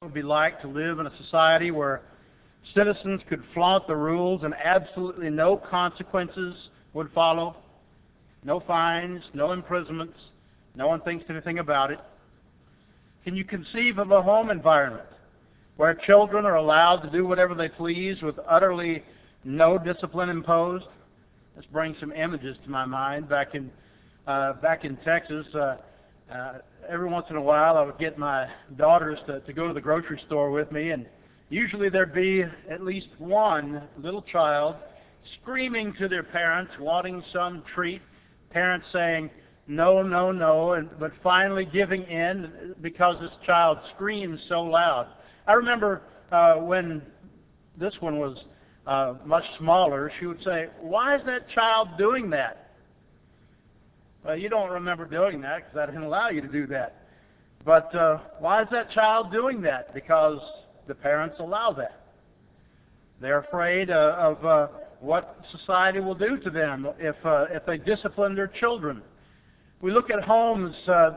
would be like to live in a society where citizens could flaunt the rules and absolutely no consequences would follow? No fines, no imprisonments, no one thinks anything about it. Can you conceive of a home environment where children are allowed to do whatever they please with utterly no discipline imposed? This brings some images to my mind. Back in Texas, every once in a while I would get my daughters to go to the grocery store with me, and usually there'd be at least one little child screaming to their parents, wanting some treat, parents saying, no, no, no, but finally giving in because this child screams so loud. I remember when this one was much smaller, she would say, why is that child doing that? Well, you don't remember doing that because I didn't allow you to do that. But why is that child doing that? Because the parents allow that. They're afraid of what society will do to them if they discipline their children. We look at homes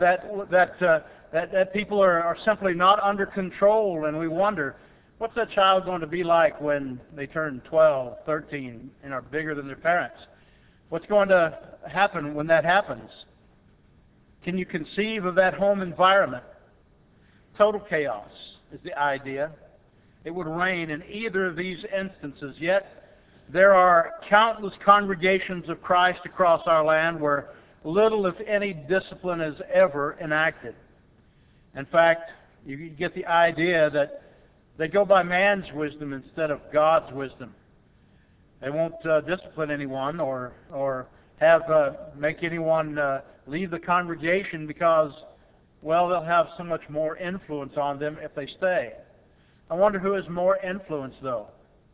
that people are simply not under control, and we wonder, what's that child going to be like when they turn 12, 13, and are bigger than their parents? What's going to happen when that happens? Can you conceive of that home environment? Total chaos is the idea. It would reign in either of these instances. Yet there are countless congregations of Christ across our land where little, if any, discipline is ever enacted. In fact, you get the idea that they go by man's wisdom instead of God's wisdom. They won't discipline anyone or make anyone leave the congregation because, well, they'll have so much more influence on them if they stay. I wonder who has more influence, though.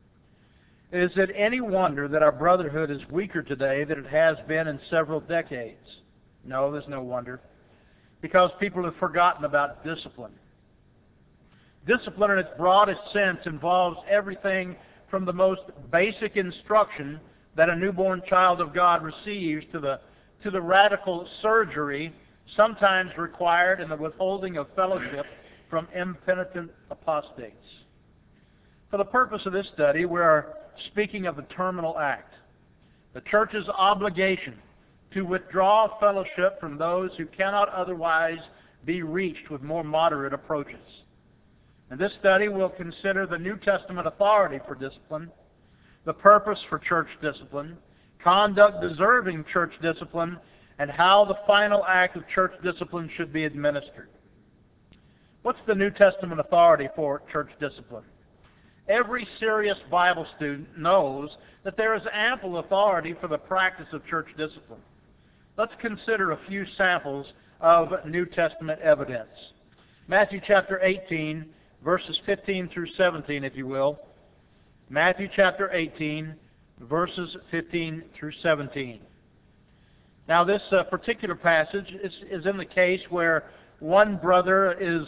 Is it any wonder that our brotherhood is weaker today than it has been in several decades? No, there's no wonder. Because people have forgotten about discipline. Discipline in its broadest sense involves everything from the most basic instruction that a newborn child of God receives to the radical surgery sometimes required in the withholding of fellowship from impenitent apostates. For the purpose of this study, we are speaking of the terminal act, the church's obligation to withdraw fellowship from those who cannot otherwise be reached with more moderate approaches. In this study, we'll consider the New Testament authority for discipline, the purpose for church discipline, conduct deserving church discipline, and how the final act of church discipline should be administered. What's the New Testament authority for church discipline? Every serious Bible student knows that there is ample authority for the practice of church discipline. Let's consider a few samples of New Testament evidence. Matthew chapter 18, verses 15 through 17, if you will. Matthew chapter 18, verses 15 through 17. Now, this particular passage is in the case where one brother is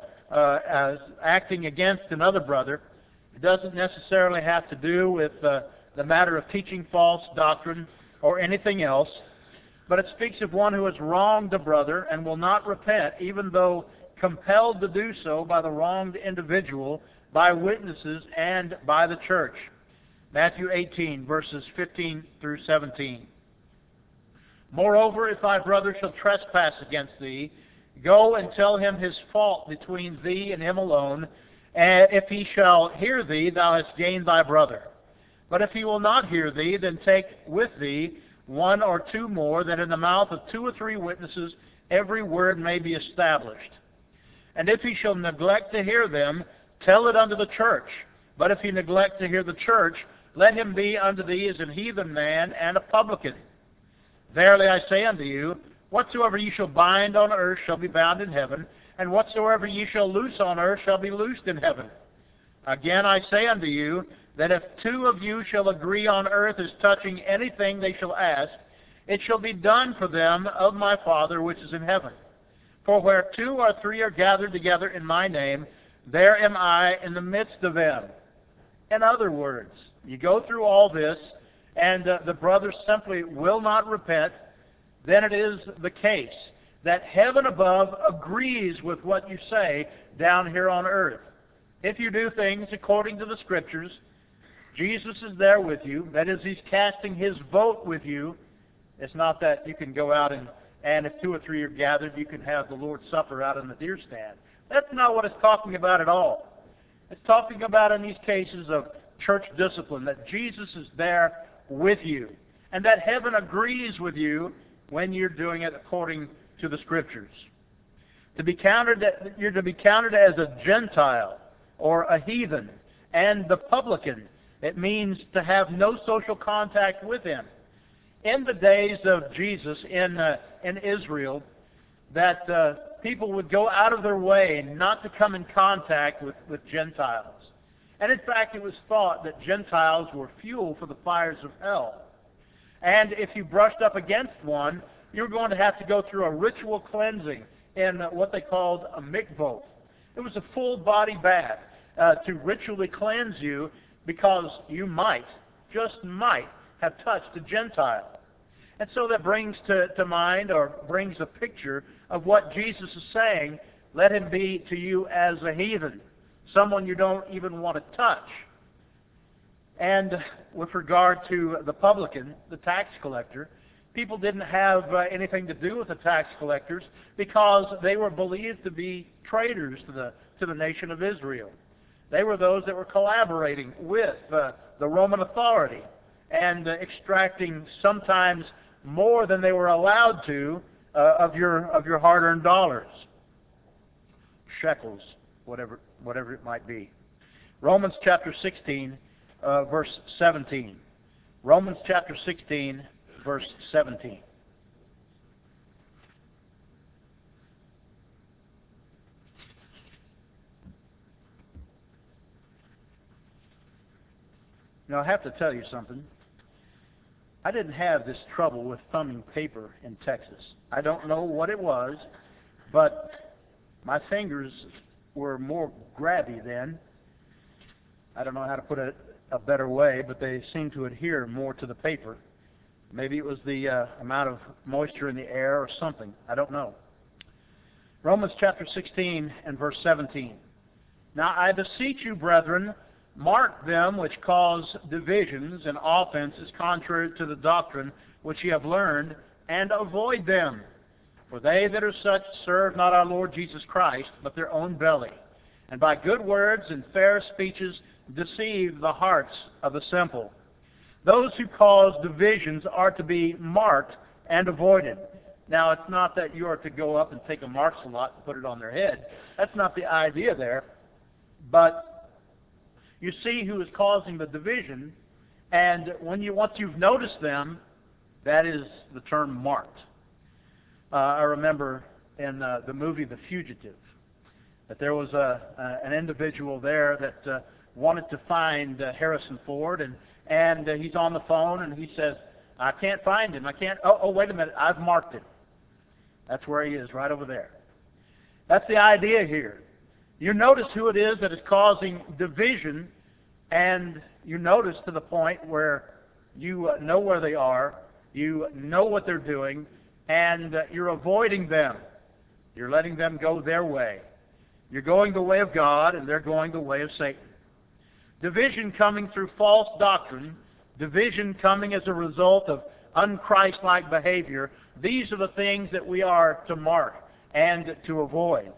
acting against another brother. It doesn't necessarily have to do with the matter of teaching false doctrine or anything else, but it speaks of one who has wronged a brother and will not repent, even though compelled to do so by the wronged individual, by witnesses, and by the church. Matthew 18, verses 15 through 17. Moreover, if thy brother shall trespass against thee, go and tell him his fault between thee and him alone, and if he shall hear thee, thou hast gained thy brother. But if he will not hear thee, then take with thee one or two more, that in the mouth of two or three witnesses every word may be established. And if he shall neglect to hear them, tell it unto the church. But if he neglect to hear the church, let him be unto thee as an heathen man and a publican. Verily I say unto you, whatsoever ye shall bind on earth shall be bound in heaven, and whatsoever ye shall loose on earth shall be loosed in heaven. Again I say unto you, that if two of you shall agree on earth as touching anything they shall ask, it shall be done for them of my Father which is in heaven. For where two or three are gathered together in my name, there am I in the midst of them. In other words, you go through all this, and the brother simply will not repent, then it is the case that heaven above agrees with what you say down here on earth. If you do things according to the Scriptures, Jesus is there with you. That is, He's casting His vote with you. It's not that you can go out and if 2 or 3 are gathered, you can have the Lord's Supper out in the deer stand. That's not what it's talking about at all. It's talking about in these cases of church discipline, that Jesus is there with you, and that heaven agrees with you when you're doing it according to the Scriptures. You're to be counted as a Gentile or a heathen and the publican. It means to have no social contact with Him. In the days of Jesus in Israel, that people would go out of their way not to come in contact with Gentiles. And in fact, it was thought that Gentiles were fuel for the fires of hell. And if you brushed up against one, you were going to have to go through a ritual cleansing in what they called a mikvot. It was a full body bath to ritually cleanse you, because you might, just might, have touched a Gentile. And so that brings to mind, or brings a picture of what Jesus is saying. Let him be to you as a heathen, someone you don't even want to touch. And with regard to the publican, the tax collector, people didn't have anything to do with the tax collectors because they were believed to be traitors to the nation of Israel. They were those that were collaborating with the Roman authority and extracting sometimes more than they were allowed to of your hard-earned dollars, shekels, whatever it might be. Romans chapter 16, verse 17. Romans chapter 16, verse 17. Now, I have to tell you something. I didn't have this trouble with thumbing paper in Texas. I don't know what it was, but my fingers were more grabby then. I don't know how to put it a better way, but they seemed to adhere more to the paper. Maybe it was the amount of moisture in the air or something. I don't know. Romans chapter 16 and verse 17. Now I beseech you, brethren, mark them which cause divisions and offenses contrary to the doctrine which ye have learned, and avoid them. For they that are such serve not our Lord Jesus Christ, but their own belly, and by good words and fair speeches deceive the hearts of the simple. Those who cause divisions are to be marked and avoided. Now, it's not that you are to go up and take a marksman lot and put it on their head. That's not the idea there. But you see who is causing the division, and once you've noticed them, that is the term marked. I remember in the movie The Fugitive that there was an individual there that wanted to find Harrison Ford, and he's on the phone, and he says, I can't find him. I can't. Oh, wait a minute. I've marked him. That's where he is, right over there. That's the idea here. You notice who it is that is causing division, and you notice to the point where you know where they are, you know what they're doing, and you're avoiding them. You're letting them go their way. You're going the way of God, and they're going the way of Satan. Division coming through false doctrine, division coming as a result of unchristlike behavior, these are the things that we are to mark and to avoid.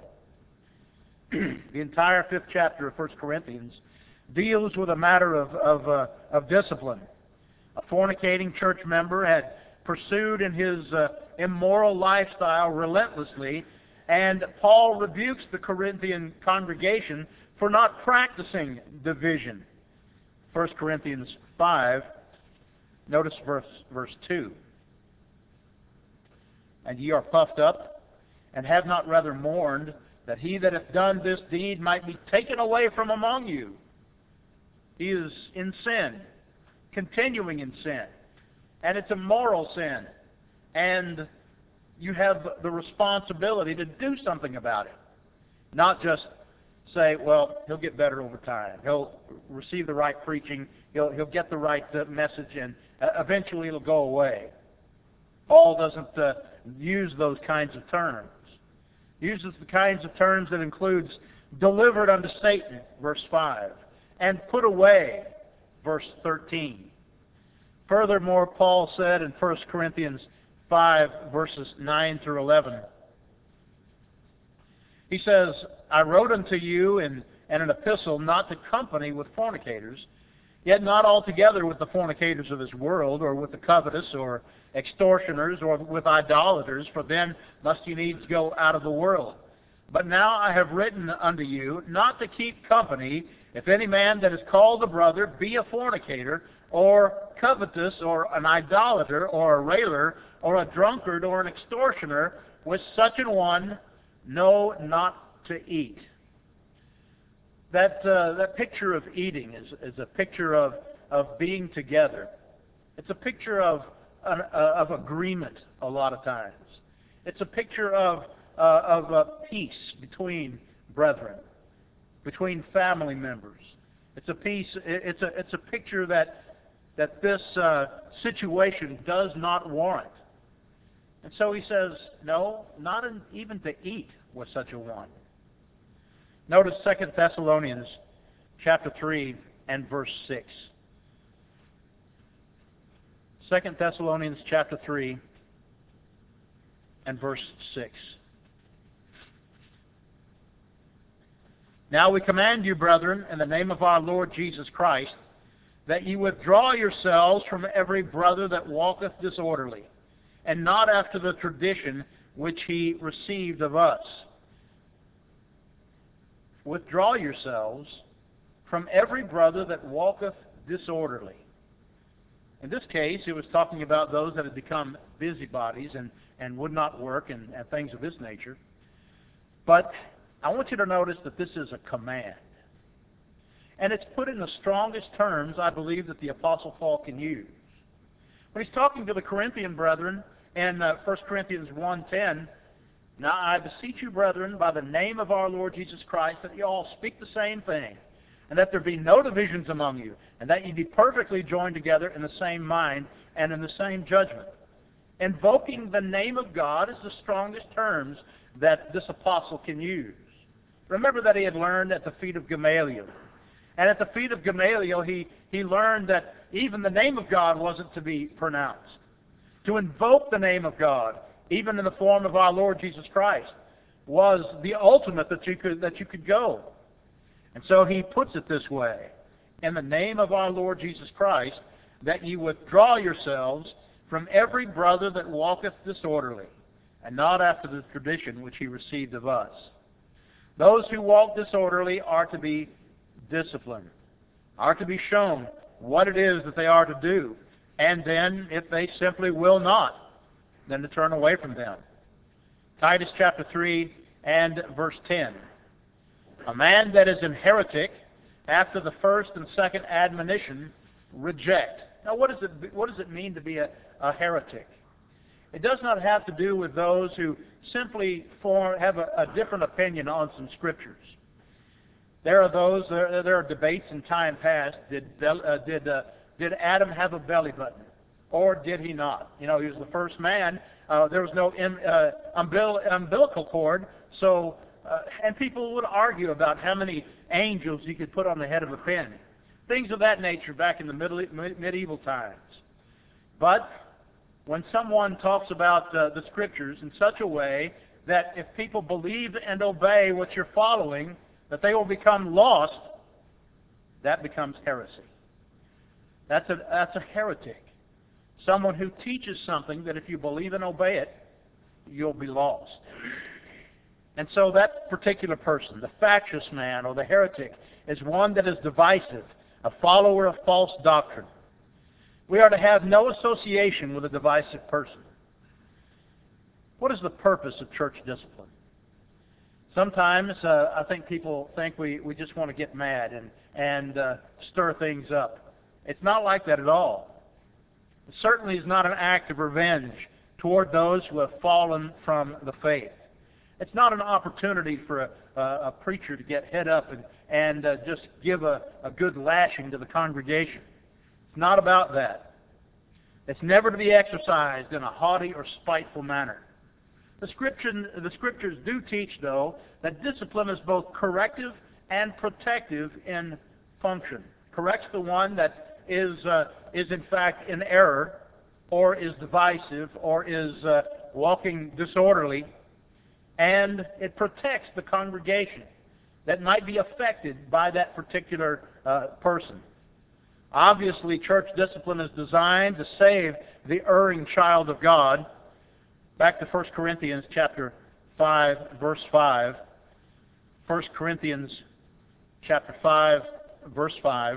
The entire 5th chapter of 1 Corinthians deals with a matter of discipline. A fornicating church member had pursued in his immoral lifestyle relentlessly, and Paul rebukes the Corinthian congregation for not practicing division. 1 Corinthians 5, notice verse 2. And ye are puffed up, and have not rather mourned, that he that hath done this deed might be taken away from among you. He is in sin, continuing in sin. And it's a moral sin. And you have the responsibility to do something about it. Not just say, well, he'll get better over time. He'll receive the right preaching. He'll get the right message, and eventually it'll go away. Paul doesn't use those kinds of terms. He uses the kinds of terms that includes delivered unto Satan, verse 5, and put away, verse 13. Furthermore, Paul said in 1 Corinthians 5, verses 9 through 11, he says, I wrote unto you in an epistle not to company with fornicators, yet not altogether with the fornicators of this world, or with the covetous, or extortioners, or with idolaters, for then must you needs go out of the world. But now I have written unto you not to keep company, if any man that is called a brother be a fornicator, or covetous, or an idolater, or a railer, or a drunkard, or an extortioner, with such an one know not to eat. That picture of eating is a picture of being together. It's a picture of agreement a lot of times. It's a picture of peace between brethren, between family members. It's a peace. It's a picture that this situation does not warrant. And so he says, no, not even to eat with such a one. Notice 2 Thessalonians chapter 3 and verse 6. 2 Thessalonians chapter 3 and verse 6. Now we command you, brethren, in the name of our Lord Jesus Christ, that ye withdraw yourselves from every brother that walketh disorderly, and not after the tradition which he received of us. Withdraw yourselves from every brother that walketh disorderly. In this case, it was talking about those that had become busybodies and would not work and things of this nature. But I want you to notice that this is a command. And it's put in the strongest terms, I believe, that the Apostle Paul can use. When he's talking to the Corinthian brethren in 1 Corinthians 1:10, now I beseech you, brethren, by the name of our Lord Jesus Christ, that ye all speak the same thing, and that there be no divisions among you, and that ye be perfectly joined together in the same mind and in the same judgment. Invoking the name of God is the strongest terms that this apostle can use. Remember that he had learned at the feet of Gamaliel. And at the feet of Gamaliel, he learned that even the name of God wasn't to be pronounced. To invoke the name of God, even in the form of our Lord Jesus Christ, was the ultimate that you could go. And so he puts it this way: in the name of our Lord Jesus Christ, that ye withdraw yourselves from every brother that walketh disorderly, and not after the tradition which he received of us. Those who walk disorderly are to be disciplined, are to be shown what it is that they are to do, and then, if they simply will not, then to turn away from them. Titus chapter 3 and verse 10. A man that is an heretic, after the first and second admonition, reject. Now, what does it mean to be a heretic? It does not have to do with those who simply have a different opinion on some scriptures. There are debates in time past. Did Adam have a belly button, or did he not? You know, he was the first man. There was no umbilical cord, so and people would argue about how many angels you could put on the head of a pin. Things of that nature back in the medieval times. But when someone talks about the Scriptures in such a way that if people believe and obey what you're following, that they will become lost, that becomes heresy. That's a heretic. Someone who teaches something that if you believe and obey it, you'll be lost. And so that particular person, the factious man or the heretic, is one that is divisive, a follower of false doctrine. We are to have no association with a divisive person. What is the purpose of church discipline? Sometimes I think people think we just want to get mad and stir things up. It's not like that at all. It certainly is not an act of revenge toward those who have fallen from the faith. It's not an opportunity for a preacher to get head up and just give a good lashing to the congregation. It's not about that. It's never to be exercised in a haughty or spiteful manner. The Scriptures do teach, though, that discipline is both corrective and protective in function. Corrects the one that is in fact in error, or is divisive, or is walking disorderly, and it protects the congregation that might be affected by that particular person. Obviously, church discipline is designed to save the erring child of God. Back to 1 Corinthians chapter 5, verse 5. 1 Corinthians chapter 5, verse 5.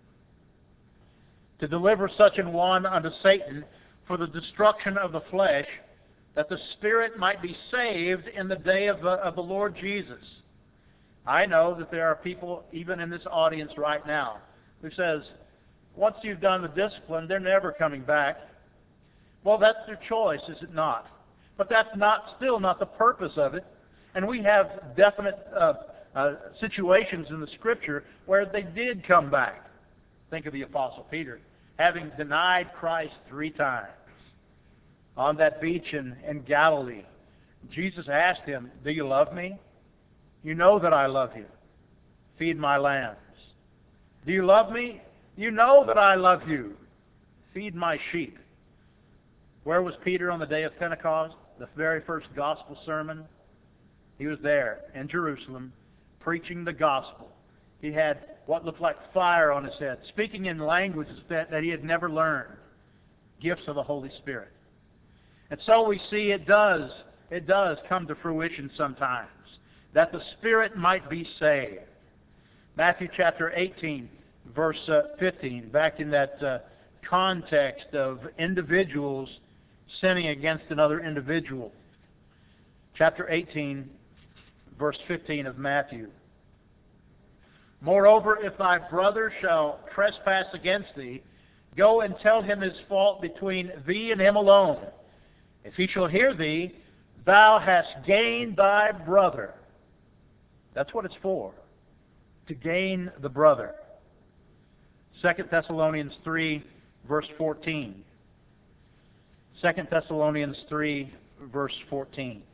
To deliver such an one unto Satan for the destruction of the flesh, that the spirit might be saved in the day of the Lord Jesus. I know that there are people, even in this audience right now, who says, once you've done the discipline, they're never coming back. Well, that's their choice, is it not? But that's still not the purpose of it. And we have definite situations in the Scripture where they did come back. Think of the Apostle Peter, having denied Christ 3 times. On that beach in Galilee, Jesus asked him, do you love me? You know that I love you. Feed my lambs. Do you love me? You know that I love you. Feed my sheep. Where was Peter on the day of Pentecost? The very first gospel sermon? He was there in Jerusalem preaching the gospel. He had what looked like fire on his head, speaking in languages that he had never learned. Gifts of the Holy Spirit. And so we see it does come to fruition sometimes, that the Spirit might be saved. Matthew chapter 18, verse 15, back in that context of individuals sinning against another individual. Chapter 18, verse 15 of Matthew. Moreover, if thy brother shall trespass against thee, go and tell him his fault between thee and him alone. If he shall hear thee, thou hast gained thy brother. That's what it's for, to gain the brother. 2 Thessalonians 3, verse 14. 2 Thessalonians 3, verse 14.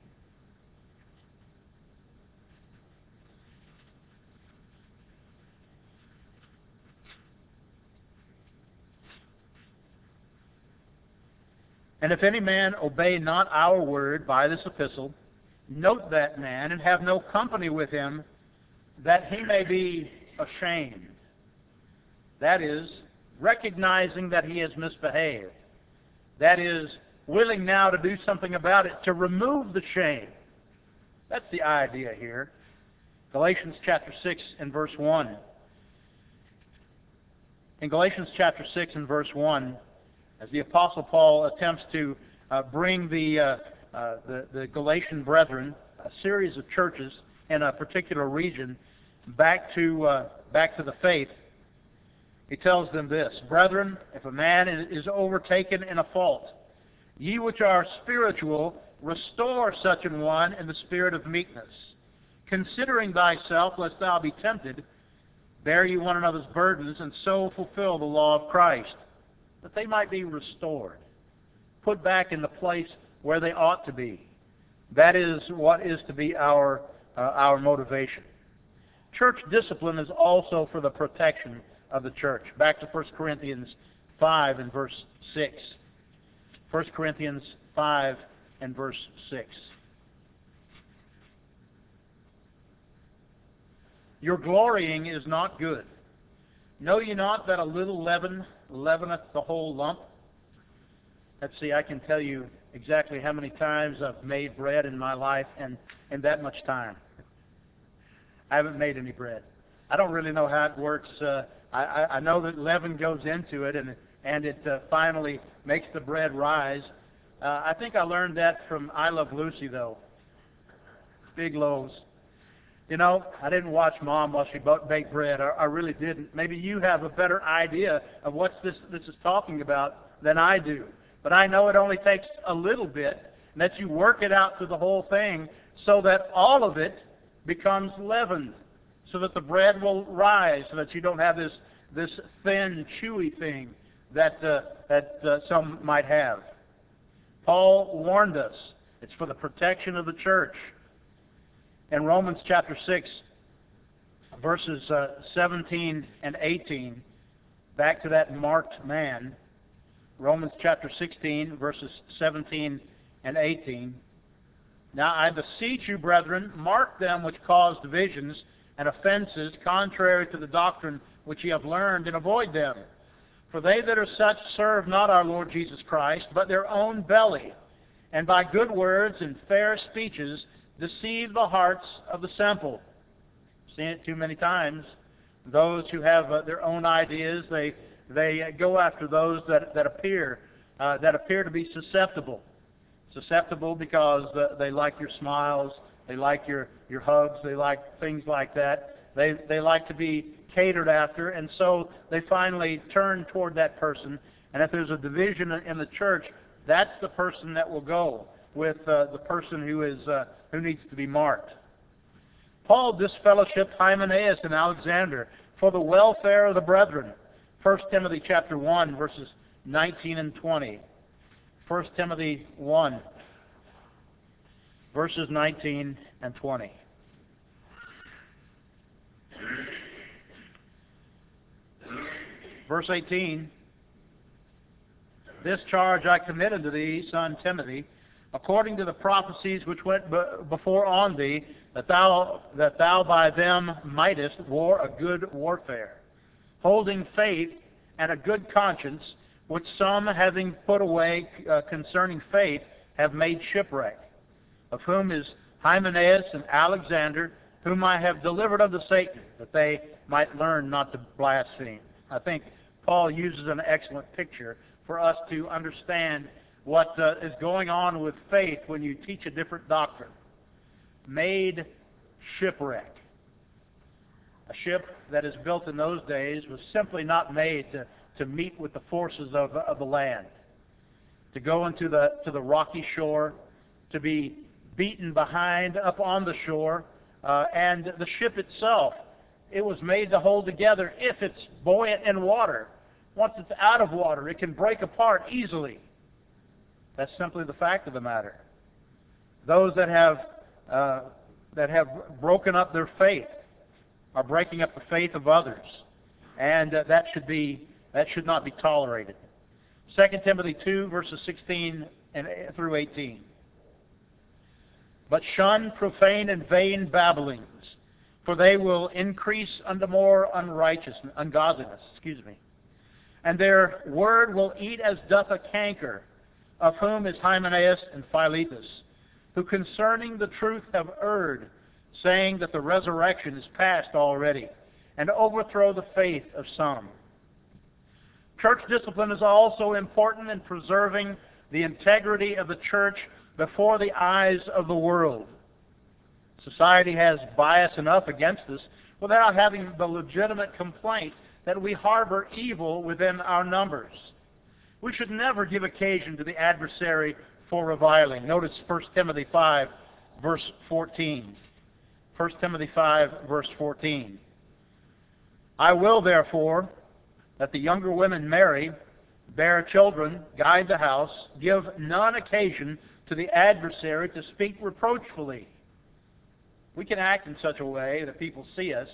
And if any man obey not our word by this epistle, note that man, and have no company with him, that he may be ashamed. That is, recognizing that he has misbehaved. That is, willing now to do something about it, to remove the shame. That's the idea here. Galatians chapter 6 and verse 1. In Galatians chapter 6 and verse 1, as the Apostle Paul attempts to bring the Galatian brethren, a series of churches in a particular region, back to the faith, he tells them this: Brethren, if a man is overtaken in a fault, ye which are spiritual, restore such an one in the spirit of meekness, considering thyself, lest thou be tempted. Bear ye one another's burdens, and so fulfill the law of Christ, that they might be restored, put back in the place where they ought to be. That is what is to be our motivation. Church discipline is also for the protection of the church. Back to 1 Corinthians 5 and verse 6. 1 Corinthians 5 and verse 6. Your glorying is not good. Know ye not that a little leaven leaveneth the whole lump? Let's see, I can tell you exactly how many times I've made bread in my life in that much time. I haven't made any bread. I don't really know how it works. I know that leaven goes into it, and it finally makes the bread rise. I think I learned that from I Love Lucy, though. Big loaves. You know, I didn't watch Mom while she baked bread. I really didn't. Maybe you have a better idea of what this is talking about than I do. But I know it only takes a little bit, and that you work it out through the whole thing so that all of it becomes leavened, so that the bread will rise, so that you don't have this thin, chewy thing that some might have. Paul warned us It's for the protection of the church. In Romans chapter 6, verses 17 and 18, back to that marked man, Romans chapter 16, verses 17 and 18. Now I beseech you, brethren, mark them which cause divisions and offenses contrary to the doctrine which ye have learned, and avoid them. For they that are such serve not our Lord Jesus Christ, but their own belly, and by good words and fair speeches deceive the hearts of the simple. Seen it too many times. Those who have their own ideas, they go after those that appear to be susceptible. Susceptible because they like your smiles, they like your hugs, they like things like that. They like to be catered after, and so they finally turn toward that person. And if there's a division in the church, that's the person that will go with the person who needs to be marked. Paul disfellowshipped Hymenaeus and Alexander for the welfare of the brethren. 1 Timothy chapter 1, verses 19 and 20. 1 Timothy 1, verses 19 and 20. Verse 18, this charge I commit unto thee, son Timothy, according to the prophecies which went before on thee, that thou by them mightest war a good warfare, holding faith and a good conscience, which some, having put away concerning faith, have made shipwreck, of whom is Hymenaeus and Alexander, whom I have delivered unto Satan, that they might learn not to blaspheme. I think Paul uses an excellent picture for us to understand what is going on with faith when you teach a different doctrine. Made shipwreck. A ship that is built in those days was simply not made to meet with the forces of the land, to go into the rocky shore, to be beaten behind up on the shore, and the ship itself, it was made to hold together if it's buoyant in water. Once it's out of water, it can break apart easily. That's simply the fact of the matter. Those that have broken up their faith are breaking up the faith of others, and that should not be tolerated. 2 Timothy 2, verses 16 through 18. But shun profane and vain babblings, for they will increase unto more ungodliness. And their word will eat as doth a canker, of whom is Hymenaeus and Philetus, who concerning the truth have erred, saying that the resurrection is past already, and overthrow the faith of some. Church discipline is also important in preserving the integrity of the church before the eyes of the world. Society has bias enough against us without having the legitimate complaint that we harbor evil within our numbers. We should never give occasion to the adversary for reviling. Notice 1 Timothy 5, verse 14. 1 Timothy 5, verse 14. I will, therefore, that the younger women marry, bear children, guide the house, give none occasion to the adversary to speak reproachfully. We can act in such a way that people see us,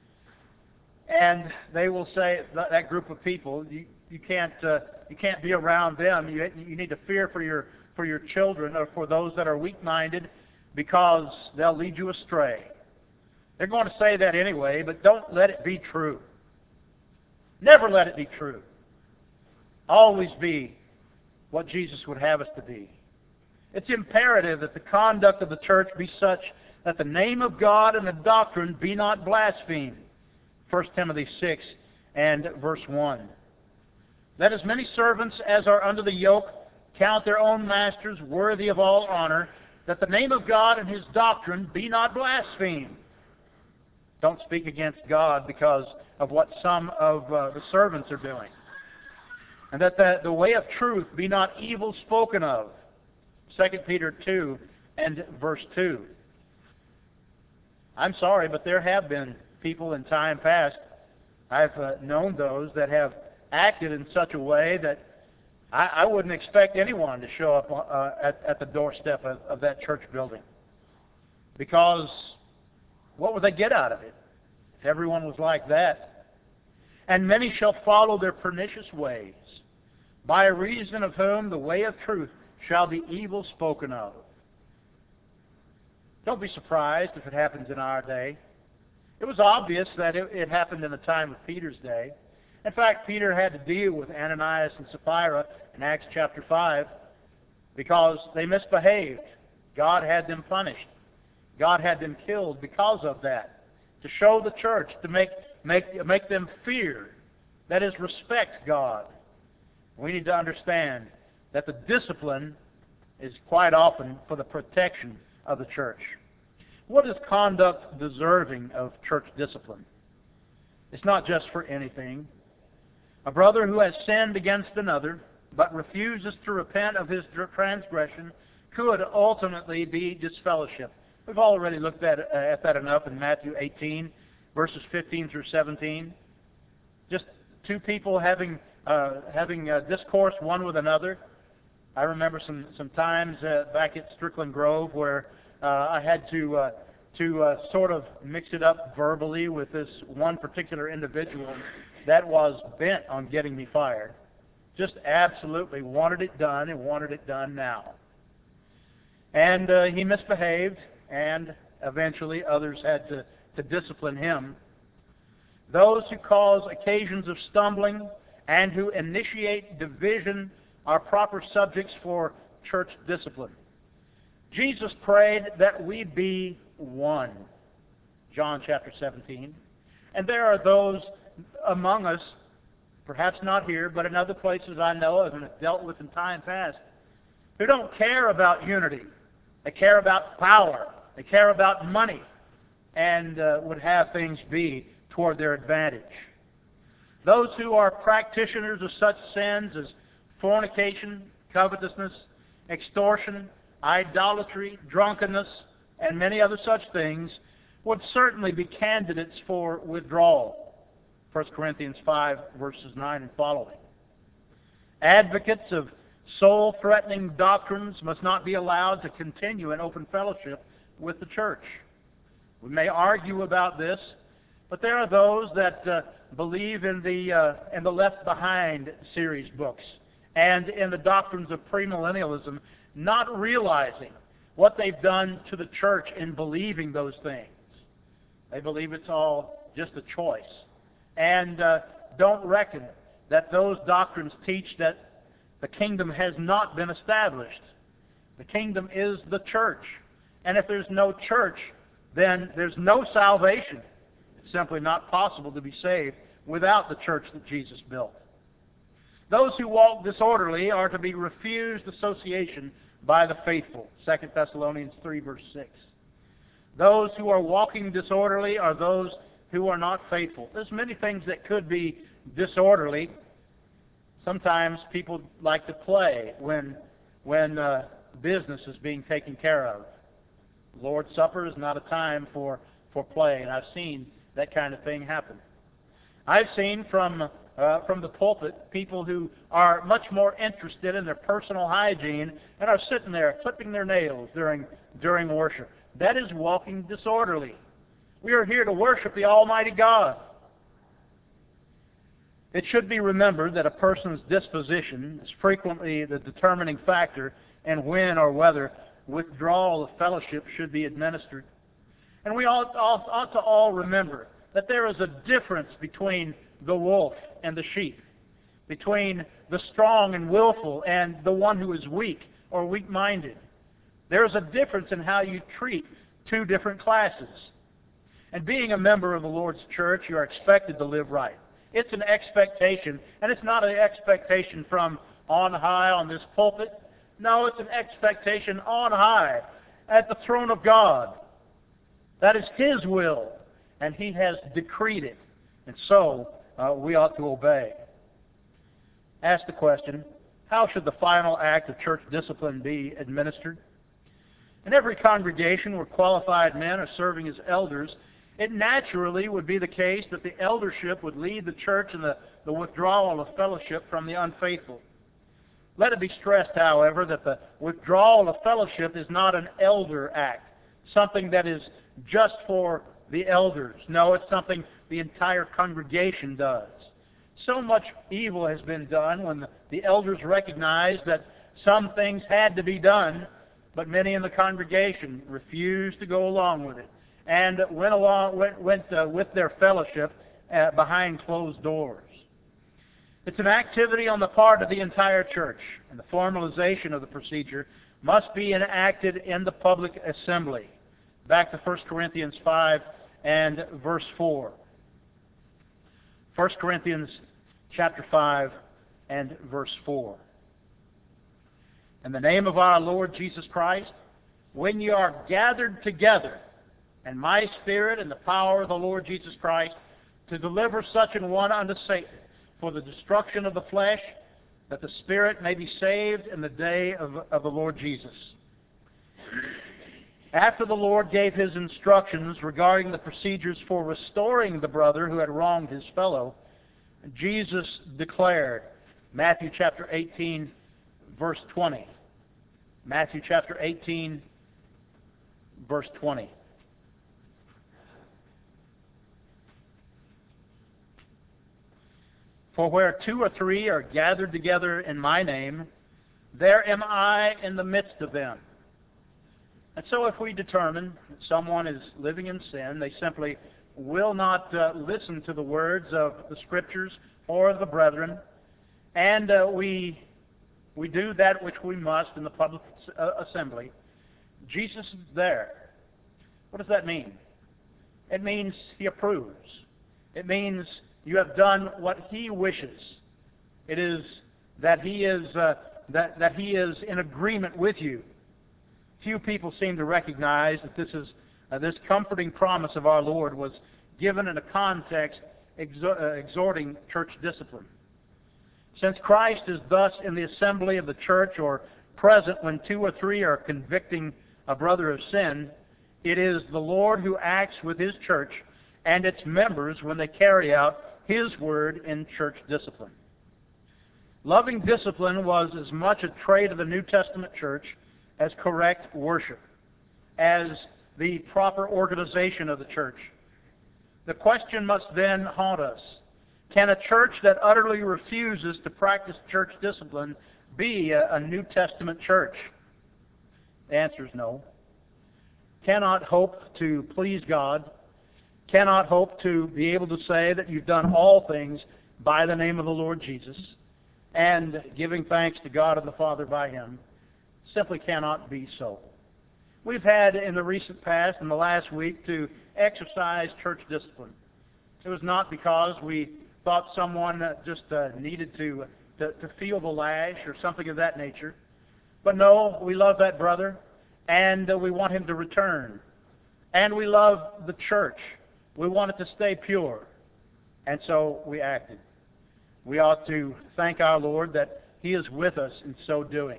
and they will say, that group of people, you can't be around them. You need to fear for your children or for those that are weak-minded, because they'll lead you astray. They're going to say that anyway, but don't let it be true. Never let it be true. Always be what Jesus would have us to be. It's imperative that the conduct of the church be such that the name of God and the doctrine be not blasphemed. 1 Timothy 6 and verse 1. Let as many servants as are under the yoke count their own masters worthy of all honor, that the name of God and His doctrine be not blasphemed. Don't speak against God because of what some of the servants are doing. And that the way of truth be not evil spoken of. 2 Peter 2 and verse 2. I'm sorry, but there have been people in time past, I've known those that have acted in such a way that I wouldn't expect anyone to show up at the doorstep of that church building. Because what would they get out of it if everyone was like that? And many shall follow their pernicious ways, by reason of whom the way of truth shall be evil spoken of. Don't be surprised if it happens in our day. It was obvious that it happened in the time of Peter's day. In fact, Peter had to deal with Ananias and Sapphira in Acts chapter 5 because they misbehaved. God had them punished. God had them killed because of that, to show the church, to make them fear, that is, respect God. We need to understand that the discipline is quite often for the protection of the church. What is conduct deserving of church discipline? It's not just for anything. A brother who has sinned against another, but refuses to repent of his transgression, could ultimately be disfellowship. We've already looked at that enough in Matthew 18, verses 15 through 17. Just two people having discourse one with another. I remember some times back at Strickland Grove where I had to sort of mix it up verbally with this one particular individual that was bent on getting me fired. Just absolutely wanted it done and wanted it done now. And he misbehaved, and eventually others had to discipline him. Those who cause occasions of stumbling and who initiate division are proper subjects for church discipline. Jesus prayed that we be one, John chapter 17. And there are those among us, perhaps not here, but in other places I know of and have dealt with in time past, who don't care about unity. They care about power. They care about money, and would have things be toward their advantage. Those who are practitioners of such sins as fornication, covetousness, extortion, idolatry, drunkenness, and many other such things would certainly be candidates for withdrawal. 1 Corinthians 5, verses 9 and following. Advocates of soul-threatening doctrines must not be allowed to continue in open fellowship with the church. We may argue about this, but there are those that believe in the Left Behind series books and in the doctrines of premillennialism, not realizing what they've done to the church in believing those things. They believe it's all just a choice, and don't reckon that those doctrines teach that the kingdom has not been established. The kingdom is the church, and if there's no church, then there's no salvation. It's simply not possible to be saved without the church that Jesus built. Those who walk disorderly are to be refused association by the faithful. 2 Thessalonians 3, verse 6. Those who are walking disorderly are those who are not faithful. There's many things that could be disorderly. Sometimes people like to play when business is being taken care of. Lord's Supper is not a time for play, and I've seen that kind of thing happen. I've seen from the pulpit people who are much more interested in their personal hygiene and are sitting there clipping their nails during worship. That is walking disorderly. We are here to worship the Almighty God. It should be remembered that a person's disposition is frequently the determining factor in when or whether withdrawal of fellowship should be administered. And we ought to all remember that there is a difference between the wolf and the sheep, between the strong and willful and the one who is weak or weak-minded. There is a difference in how you treat two different classes. And being a member of the Lord's church, you are expected to live right. It's an expectation, and it's not an expectation from on high on this pulpit. No, it's an expectation on high at the throne of God. That is His will, and He has decreed it. And so, we ought to obey. Ask the question, how should the final act of church discipline be administered? In every congregation where qualified men are serving as elders, it naturally would be the case that the eldership would lead the church in the withdrawal of fellowship from the unfaithful. Let it be stressed, however, that the withdrawal of fellowship is not an elder act, something that is just for the elders. No, it's something the entire congregation does. So much evil has been done when the elders recognized that some things had to be done, but many in the congregation refused to go along with it and went with their fellowship behind closed doors. It's an activity on the part of the entire church, and the formalization of the procedure must be enacted in the public assembly. Back to 1 Corinthians 5 and verse 4. 1 Corinthians chapter 5 and verse 4. In the name of our Lord Jesus Christ, when you are gathered together, and my Spirit and the power of the Lord Jesus Christ, to deliver such an one unto Satan for the destruction of the flesh, that the Spirit may be saved in the day of the Lord Jesus. After the Lord gave His instructions regarding the procedures for restoring the brother who had wronged his fellow, Jesus declared, Matthew chapter 18, verse 20. Matthew chapter 18, verse 20. For where two or three are gathered together in my name, there am I in the midst of them. And so if we determine that someone is living in sin, they simply will not listen to the words of the Scriptures or the brethren, and we do that which we must in the public assembly. Jesus is there. What does that mean? It means He approves. It means you have done what He wishes. It is that He is that He is in agreement with you. Few people seem to recognize that this comforting promise of our Lord was given in a context exhorting church discipline. Since Christ is thus in the assembly of the church, or present when two or three are convicting a brother of sin, it is the Lord who acts with His church and its members when they carry out His word in church discipline. Loving discipline was as much a trait of the New Testament church as correct worship, as the proper organization of the church. The question must then haunt us. Can a church that utterly refuses to practice church discipline be a New Testament church? The answer is no. Cannot hope to please God. Cannot hope to be able to say that you've done all things by the name of the Lord Jesus, and giving thanks to God and the Father by Him. Simply cannot be so. We've had in the recent past, in the last week, to exercise church discipline. It was not because we thought someone just needed to feel the lash or something of that nature. But no, we love that brother, and we want him to return. And we love the church. We want it to stay pure. And so we acted. We ought to thank our Lord that He is with us in so doing.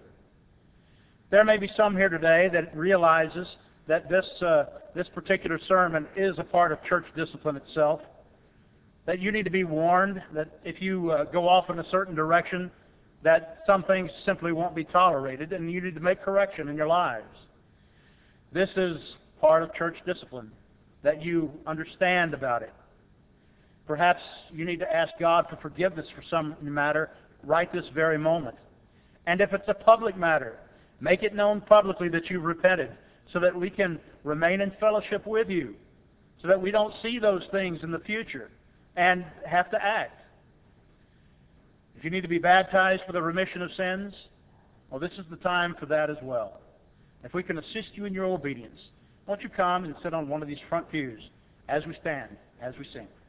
There may be some here today that realizes that this particular sermon is a part of church discipline itself. That you need to be warned that if you go off in a certain direction, that some things simply won't be tolerated, and you need to make correction in your lives. This is part of church discipline, that you understand about it. Perhaps you need to ask God for forgiveness for some matter right this very moment. And if it's a public matter, make it known publicly that you've repented, so that we can remain in fellowship with you, so that we don't see those things in the future and have to act. If you need to be baptized for the remission of sins, well, this is the time for that as well. If we can assist you in your obedience, won't you come and sit on one of these front pews as we stand, as we sing.